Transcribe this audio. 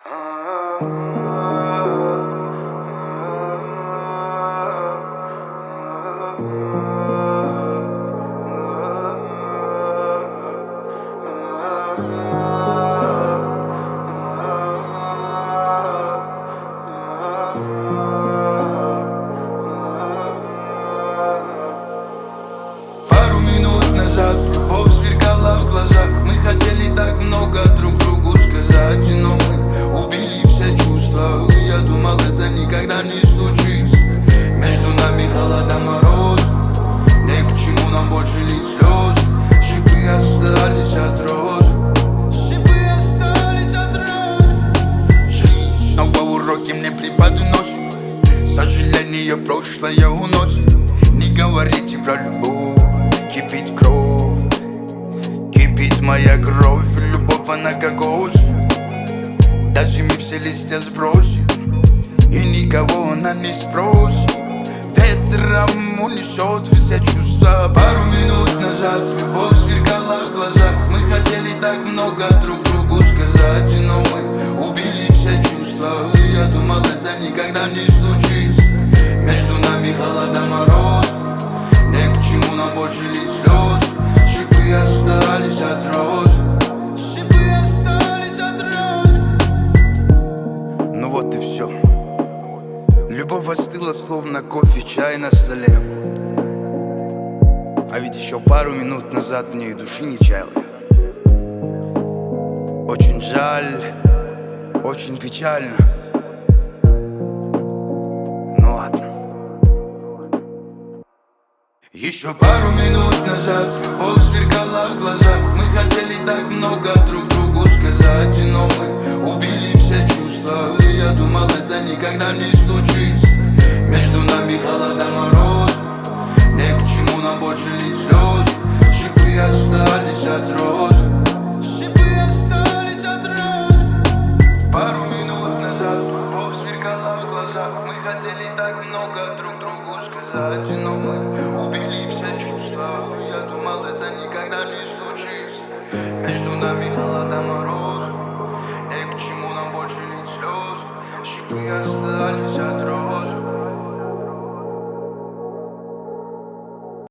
Пару минут назад любовь сверкала в глазах. Мы хотели так много друг другу сказать, но мы убили все чувства. Я думал, это никогда не случится. Между нами холода, мороз. Не к чему нам больше лить слезы. Шипы остались от роз. Шипы остались от роз. Жизнь снова уроки мне преподносит. Сожаление прошлое уносит. Не говорите про любовь. Кипит кровь, кипит моя кровь. Любовь, она как осень. Даже мы все листья сбросим, и никого она не спросит. Ветром унесет все чувства. Пару минут назад любовь сверкала в глазах. Мы хотели так много друг другу сказать, но мы убили все чувства. Я думал, это никогда не случится. Между нами холода, мороз. Не к чему нам больше лить слезы. Шипы остались от роз. Шипы остались от роз. Ну вот и все. Любовь остыла, словно кофе, чай на столе. А ведь еще пару минут назад в ней души не чаял я. Очень жаль, очень печально. Ну ладно. Еще пару минут назад любовь сверкала в глазах. Мы хотели так много друг другу сказать, но мы убили все чувства. Я думал, это никогда не случится. Между нами холода, мороз. Не к чему нам больше лить слезы. Шипы остались от роз. Шипы остались от роз. Пару минут назад любовь сверкала в глазах. Мы хотели так много друг другу сказать, но мы убили все чувства. Я думал, это никогда не случится. Между нами холода, мороз. Не к чему нам больше лить слезы. Шипы остались от роз.